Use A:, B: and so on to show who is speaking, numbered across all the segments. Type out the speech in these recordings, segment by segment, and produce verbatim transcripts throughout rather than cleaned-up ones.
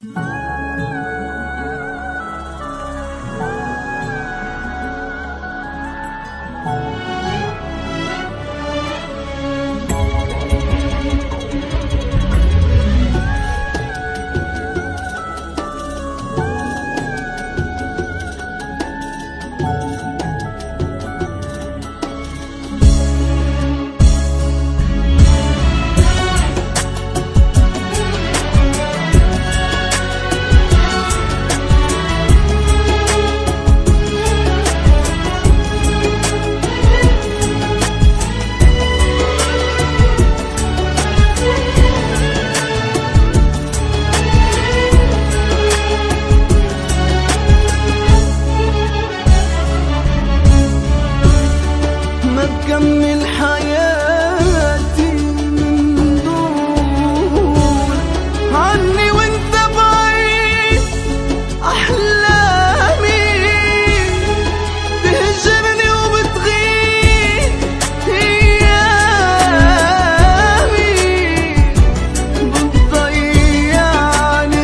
A: كمل حياتي من دون عني وانت بعيد، احلامي تهجرني وبتغيب ايامي، بتضيعني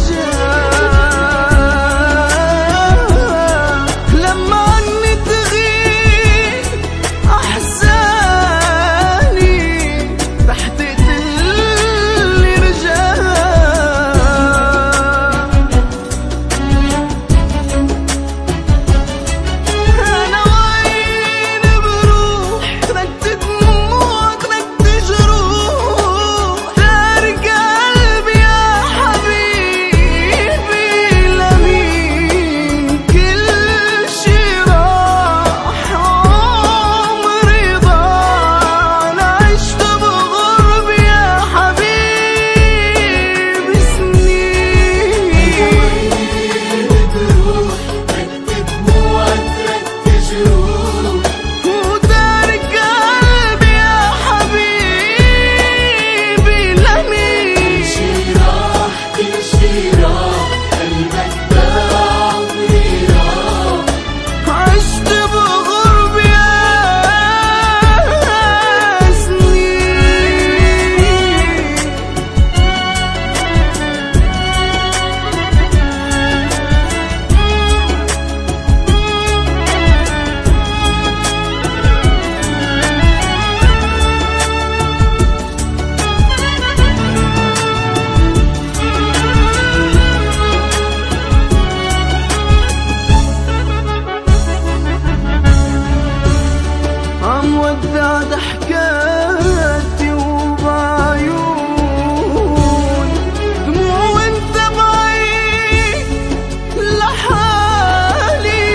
A: رجال لما عني تغيب، أحزاني تحت تقتلني رجال. أنا وين بروح تركت دموع تركت جروح، تارك قلبي يا حبيبي لمين، كل شي راح عمري ضاع، أنا عشت بغرب يا حبيبي سنين. بروح تركت دموع تركت جروح، وتارك قلبي يا حبيبي لمين، كل شي راح كل شي راح، قلبك ضاع عمري راح، عشت بغرب يا سنين. عم ودع ضحكاتي وبعيون دموع وانت بعيد لحالي،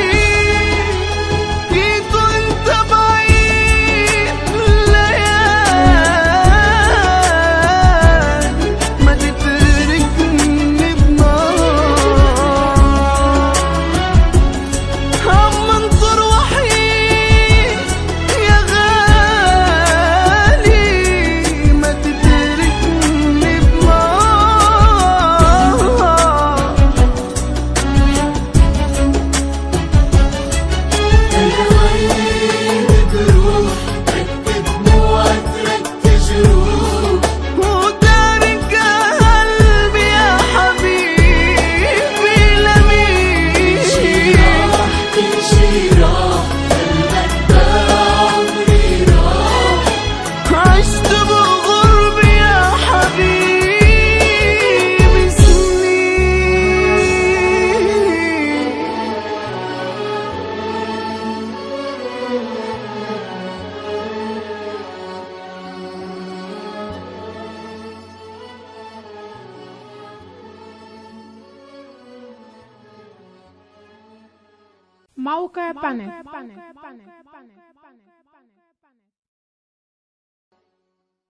A: جيت وانت بعيد ليالي، ما تتركني بنار، عم انطر وحيد يا غالي، ما تتركني بنار. أنا وين بروح تركت دموع تركت جروح، وتارك قلبي يا حبيبي لمين، كل شي راح كل شي راح، قلبك ضاع عمري راح، عشت بغرب يا حبيبي سنين.
B: موقع بانك.